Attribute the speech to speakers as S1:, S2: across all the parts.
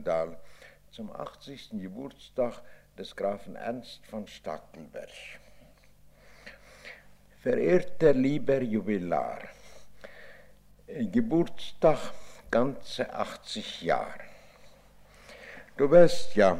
S1: Stendal zum 80. Geburtstag des Grafen Ernst von Stackelberg. Verehrter lieber Jubilar, Geburtstag ganze 80 Jahre. Du weißt ja,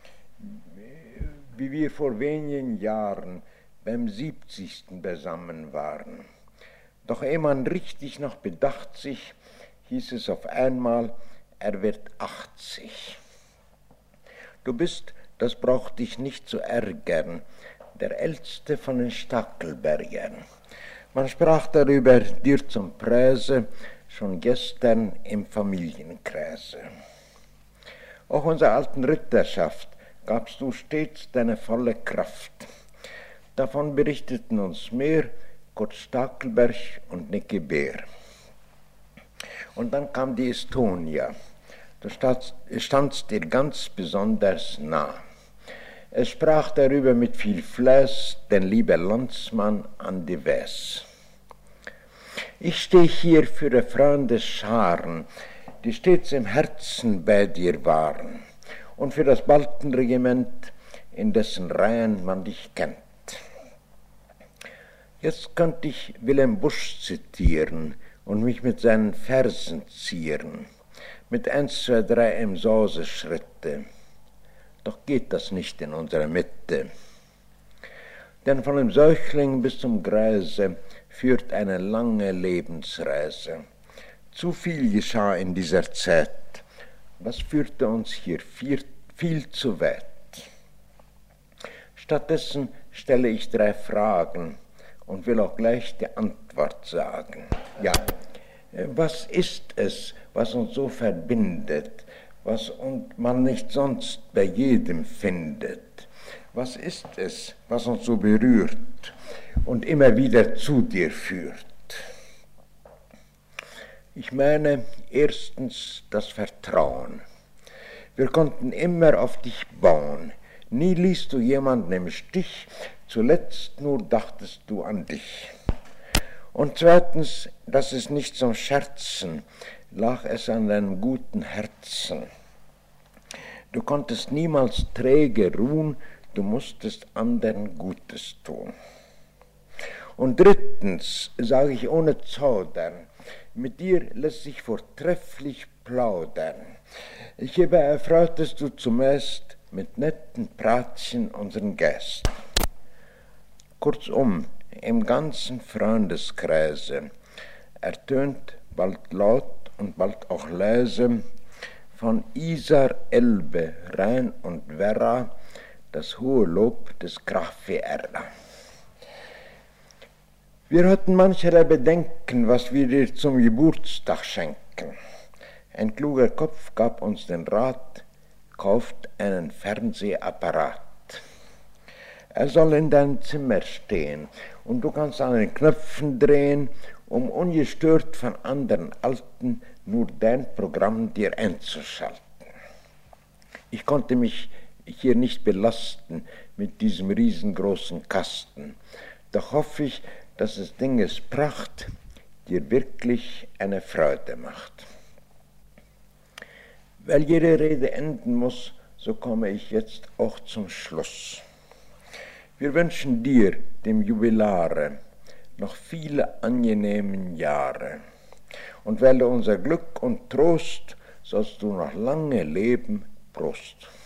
S1: wie wir vor wenigen Jahren beim 70. beisammen waren. Doch ehe man richtig noch bedacht sich, hieß es auf einmal, er wird 80. Du bist, das braucht dich nicht zu ärgern, der älteste von den Stackelbergern. Man sprach darüber dir zum Preise schon gestern im Familienkreise. Auch unserer alten Ritterschaft gabst du stets deine volle Kraft. Davon berichteten uns mehr Kurt Stackelberg und Nicke Beer. Und dann kam die Estonia. Du standst dir ganz besonders nah. Es sprach darüber mit viel Fleiß dein lieber Landsmann Andi Wess. Ich stehe hier für die Freunde Scharen, die stets im Herzen bei dir waren, und für das Balkenregiment, in dessen Reihen man dich kennt. Jetzt könnte ich Wilhelm Busch zitieren und mich mit seinen Versen zieren, mit 1, 2, 3 im Sauseschritte. Doch geht das nicht in unserer Mitte. Denn von dem Säugling bis zum Greise führt eine lange Lebensreise. Zu viel geschah in dieser Zeit. Das führte uns hier viel zu weit. Stattdessen stelle ich 3 Fragen und will auch gleich die Antwort sagen. Ja, was ist es, was uns so verbindet, was man nicht sonst bei jedem findet? Was ist es, was uns so berührt und immer wieder zu dir führt? Ich meine, erstens das Vertrauen. Wir konnten immer auf dich bauen. Nie ließt du jemanden im Stich, zuletzt nur dachtest du an dich. Und zweitens, das ist nicht zum Scherzen, lag es an deinem guten Herzen. Du konntest niemals träge ruhen, du musstest anderen Gutes tun. Und drittens, sage ich ohne Zaudern, mit dir lässt sich vortrefflich plaudern. Hierbei erfreutest du zumeist mit netten Pratchen unseren Gast. Kurzum, im ganzen Freundeskreise ertönt bald laut und bald auch leise von Isar, Elbe, Rhein und Werra das hohe Lob des Grafe Erla. Wir hatten mancherlei Bedenken, was wir dir zum Geburtstag schenken. Ein kluger Kopf gab uns den Rat, kauft einen Fernsehapparat. Er soll in deinem Zimmer stehen und du kannst an den Knöpfen drehen, um ungestört von anderen Alten nur dein Programm dir einzuschalten. Ich konnte mich hier nicht belasten mit diesem riesengroßen Kasten, doch hoffe ich, dass des Dinges Pracht dir wirklich eine Freude macht. Weil jede Rede enden muss, so komme ich jetzt auch zum Schluss. Wir wünschen dir, dem Jubilare, noch viele angenehme Jahre. Und weil du unser Glück und Trost, sollst du noch lange leben, Prost.